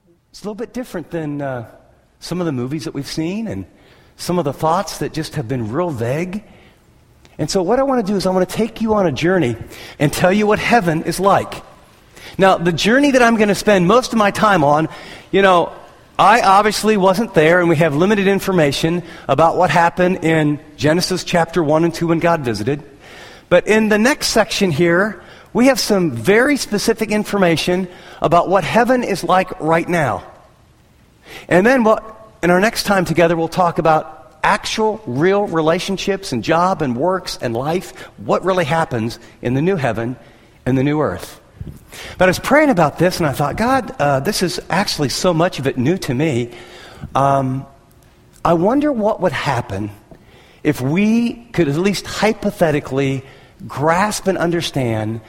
It's a little bit different than some of the movies that we've seen and some of the thoughts that just have been real vague. And so what I want to do is I want to take you on a journey and tell you what heaven is like. Now, the journey that I'm going to spend most of my time on, I obviously wasn't there, and we have limited information about what happened in Genesis chapter 1 and 2 when God visited. But in the next section here, we have some very specific information about what heaven is like right now. And then in our next time together, we'll talk about actual, real relationships and job and works and life, what really happens in the new heaven and the new earth. But I was praying about this, and I thought, God, this is actually so much of it new to me. I wonder what would happen if we could at least hypothetically grasp and understand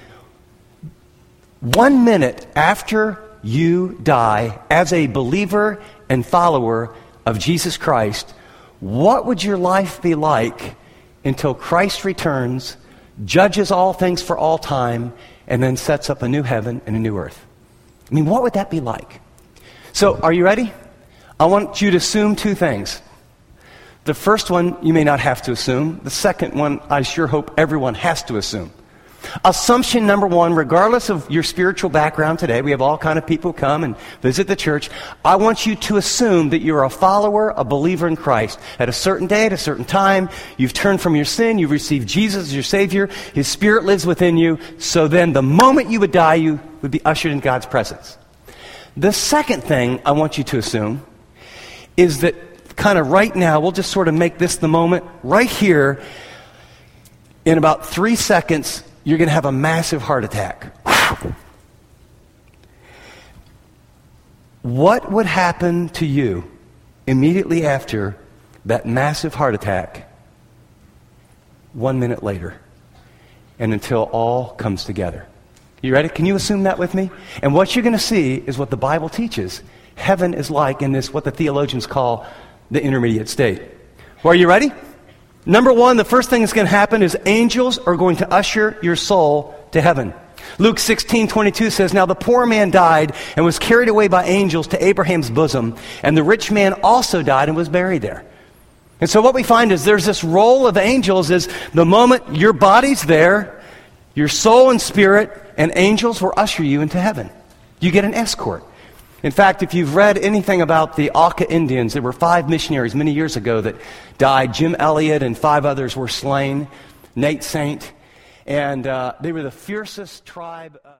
1 minute after you die as a believer and follower of Jesus Christ, what would your life be like until Christ returns, judges all things for all time, and then sets up a new heaven and a new earth? I mean, what would that be like? So, are you ready? I want you to assume two things. The first one, you may not have to assume. The second one, I sure hope everyone has to assume. Assumption number one, regardless of your spiritual background today, we have all kind of people come and visit the church. I want you to assume that you're a follower, a believer in Christ. At a certain day, at a certain time, you've turned from your sin, you've received Jesus as your Savior, His Spirit lives within you, so then the moment you would die, you would be ushered in God's presence. The second thing I want you to assume is that kind of right now, we'll just sort of make this the moment, right here, in about 3 seconds, you're going to have a massive heart attack. What would happen to you immediately after that massive heart attack 1 minute later and until all comes together? You ready? Can you assume that with me? And what you're going to see is what the Bible teaches heaven is like in this, what the theologians call the intermediate state. Well, are you ready? Number one, the first thing that's going to happen is angels are going to usher your soul to heaven. Luke 16:22 says, "Now the poor man died and was carried away by angels to Abraham's bosom, and the rich man also died and was buried there." And so what we find is there's this role of angels is the moment your body's there, your soul and spirit and angels will usher you into heaven. You get an escort. In fact, if you've read anything about the Auca Indians, there were 5 missionaries many years ago that died. Jim Elliot and 5 others were slain. Nate Saint. And they were the fiercest tribe.